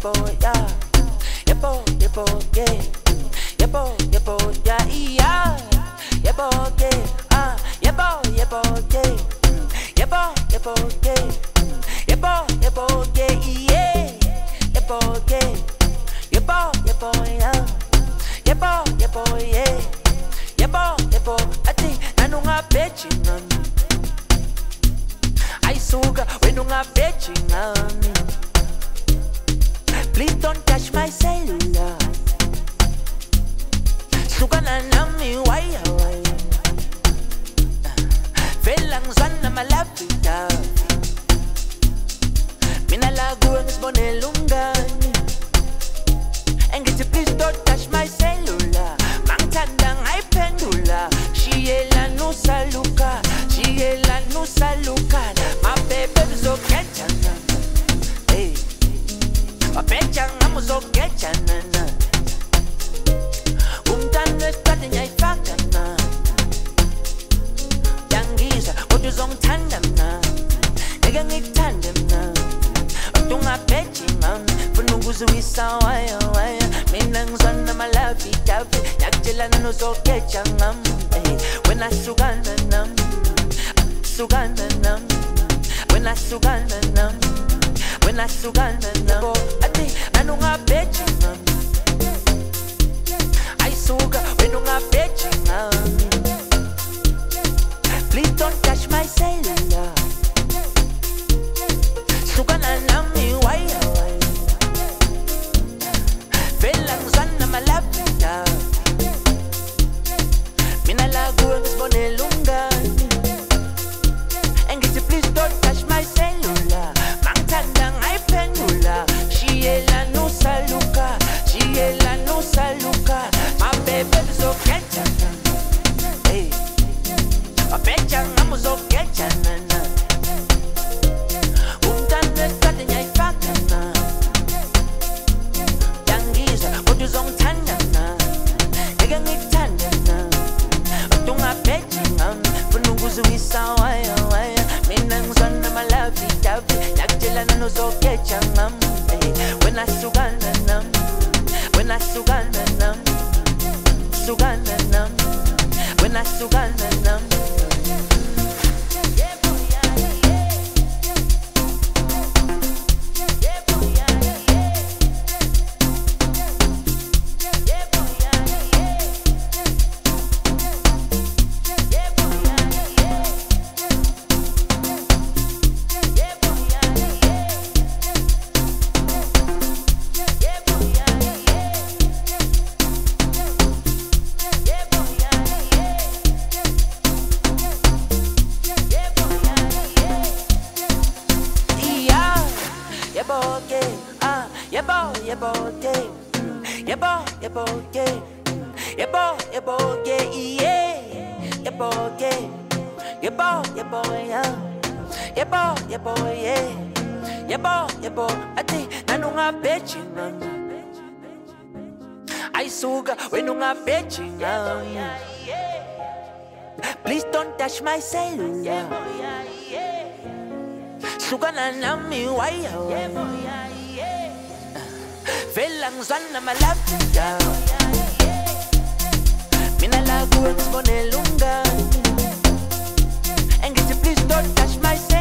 boy, yeah. Yeah, boy, yeah. Yeah, boy, yeah, yeah. Yeah, boy, yeah. Yeah, boy, yeah. Yeah, boy, yeah. Yeah, boy, yeah, yeah. Yeah, boy, yeah. Yeah, boy, yeah. Yeah, boy, yeah. Yeah, boy, I think I know I bet you none. I sugar when you are betting on me. Please don't touch my cellular. Sugar na me why. Felang sana malapita. Minalago ang bonelungan. And get you please don't touch my cellular. Mangtandang ay pendula. Shiela no saluka. Shiela no saluka. My baby so ketchana. Hey. My pechang amo so ketchana. Umtan estade nyai fakana. Yangiza odu zong tandem na. Nigga ngik tandem na. Tunga pechimam. Fununguzu isawaya waya. Minang zana malavi tavi. Yakjela no so ketchangam. When I sugana nam. Sugana nam. When I sugana nam. When I sugana nam. Ati anu nga bechi nam. I suga when nga bechi nam. Please don't touch my cellular. Sugana nam mi waya waya. Felang zana malapita. Minalago ang bonelungan. And get you please don't touch my cellular. Mangtandang ay pendula. Shiela no saluka. Shiela no saluka. My baby so ketchana. Hey. My pechang amo so ketchana. Umtan estade nyai fakana. Yangiza odu zong tandana. Negang itandana. Tunga pechingam. Fununguzu isawaya waya. Minang zana malavi tavi. Yakjela no so ketchangam. When I sugana nam. When I sugana nam. Sugana nam. When I sugana nam. I suga when you are betching. Please don't touch my cellular. Suga na nami waya. Felang zana malapita. Minalago ang bonelungan. And get you please don't touch my cellular.